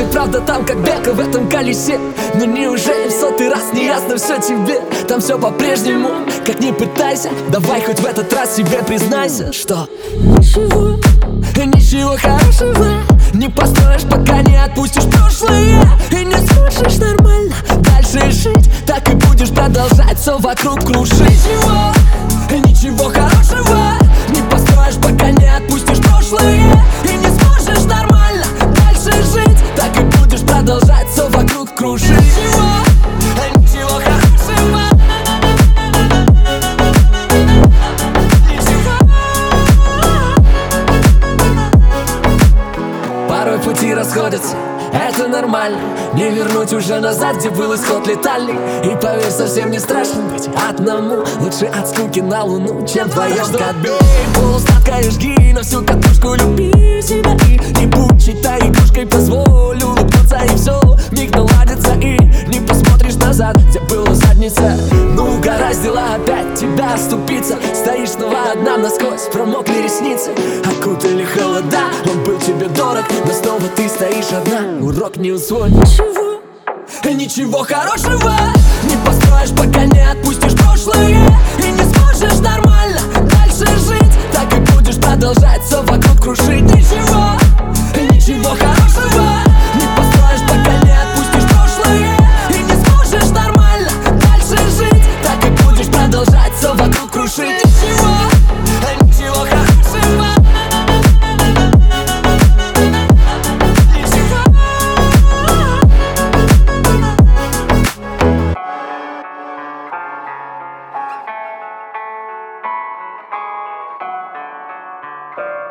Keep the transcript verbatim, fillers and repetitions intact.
правда там как белка в этом колесе. Но неужели в сотый раз не ясно все тебе? Там все по-прежнему, как ни пытайся. Давай хоть в этот раз себе признайся, что ничего, ничего хорошего не построишь, пока не отпустишь прошлое. И не сможешь нормально дальше жить, так и будешь продолжать все вокруг крушить. Ничего, ничего хорошего не построишь, пока не отпустишь прошлое. И не сможешь нормально дальше жить, так и будешь продолжать все вокруг крушить. Ничего, ничего хорошего. Порой пути расходятся, это нормально. Не вернуть уже назад, где был исход летальный. И поверь, совсем не страшно быть одному. Лучше от скуки на луну, чем вдвоем. Отбей полусладкое, жги на всю катушку. Люби себя и не будь чьей-то игрушкой. Позволь улыбнуться и все миг наладится. И не посмотришь назад, где была задница. Ну угораздило опять тебя оступиться. Стоишь снова одна насквозь, промокли ресницы, окутали холода. Он был тебе дорог, но снова ты стоишь одна. Урок не усвоен. Ничего, ничего хорошего не построишь, пока не отпустишь прошлое. И не сможешь нормально дальше жить, так и будешь продолжать все вокруг крушить. Ничего, ничего хорошего не построишь, пока не отпустишь прошлое. И не сможешь нормально дальше жить, так и будешь продолжать все вокруг крушить. Ничего, ничего хорошего. We'll be right back.